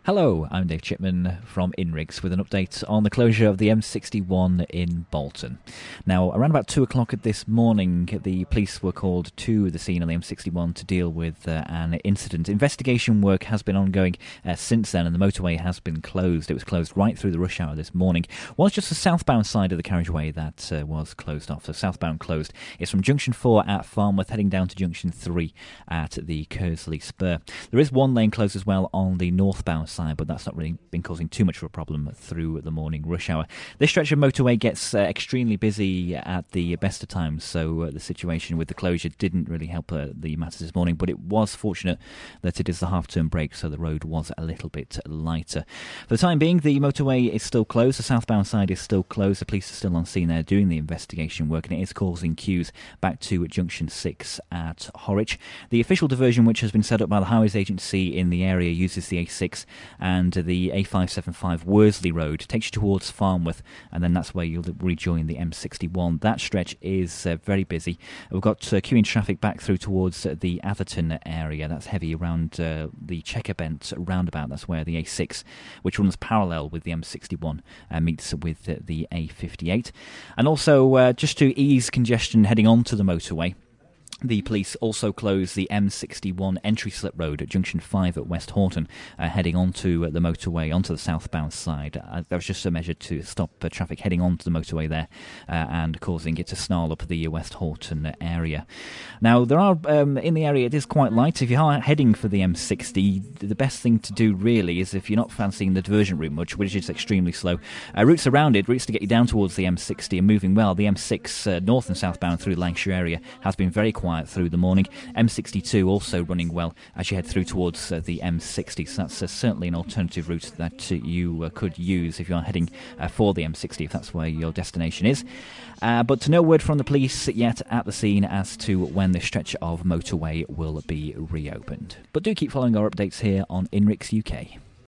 Hello, I'm Dave Chipman from InRigs with an update on the closure of the M61 in Bolton. Now, around about 2 o'clock this morning, the police were called to the scene on the M61 to deal with an incident. Investigation work has been ongoing since then, and the motorway has been closed. It was closed right through the rush hour this morning. It was just the southbound side of the carriageway that was closed off. So southbound closed. It's from Junction 4 at Farnworth heading down to Junction 3 at the Kersley Spur. There is one lane closed as well on the northbound side, but that's not really been causing too much of a problem through the morning rush hour. This stretch of motorway gets extremely busy at the best of times, so the situation with the closure didn't really help the matters this morning, but it was fortunate that it is the half-turn break, so the road was a little bit lighter. For the time being, the motorway is still closed, the southbound side is still closed, the police are still on scene there doing the investigation work, and it is causing queues back to Junction 6 at Horwich. The official diversion, which has been set up by the Highways Agency in the area, uses the A6 and the A575 Worsley Road, takes you towards Farnworth, and then that's where you'll rejoin the M61. That stretch is very busy. We've got queuing traffic back through towards the Atherton area. That's heavy around the Chequerbent roundabout. That's where the A6, which runs parallel with the M61, meets with the A58. And also, just to ease congestion heading onto the motorway, the police also closed the M61 entry slip road at Junction 5 at West Horton, heading onto the motorway, onto the southbound side. That was just a measure to stop traffic heading onto the motorway there and causing it to snarl up the West Horton area. Now, there are, in the area, it is quite light. If you are heading for the M60, the best thing to do really is, if you're not fancying the diversion route much, which is extremely slow, routes around it, routes to get you down towards the M60 are moving well. The M6 north and southbound through the Lancashire area has been very quiet through the morning. M62 also running well as you head through towards the M60, so that's certainly an alternative route that you could use if you are heading for the M60, if that's where your destination is. But no word from the police yet at the scene as to when this stretch of motorway will be reopened. But do keep following our updates here on InRigs UK.